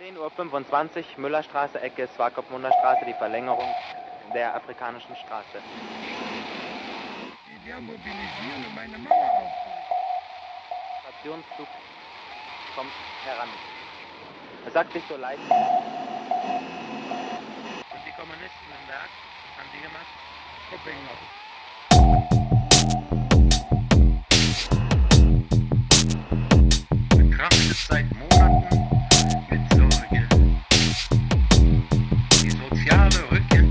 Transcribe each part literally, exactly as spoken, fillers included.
zehn Uhr fünfundzwanzig, Müllerstraße, Ecke Swakopmunder Straße, die Verlängerung der Afrikanischen Straße. Wir mobilisieren, um eine Mauer aufzubauen. Stationszug kommt heran. Es sagt sich so leicht. Und die Kommunisten im Werk, was haben die gemacht? Shopping noch. Betrachtet seit Monaten mit Sorge die soziale Rückkehr.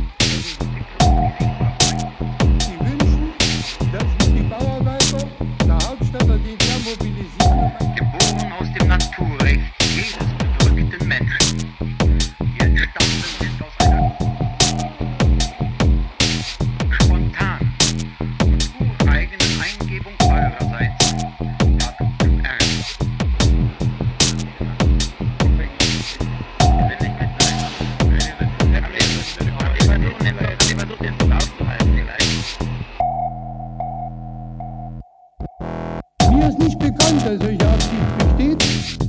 Sie wünschen, dass wir die Bauarbeiter der Hauptstädter, die wir mobilisieren, Geboren aus dem Naturrecht jedes bedrückten Menschen, die entstanden sind aus einer spontanen und ureigenen Eingebung eurerseits, geradezu ernst. mir ist nicht bekannt, dass solche Absicht besteht.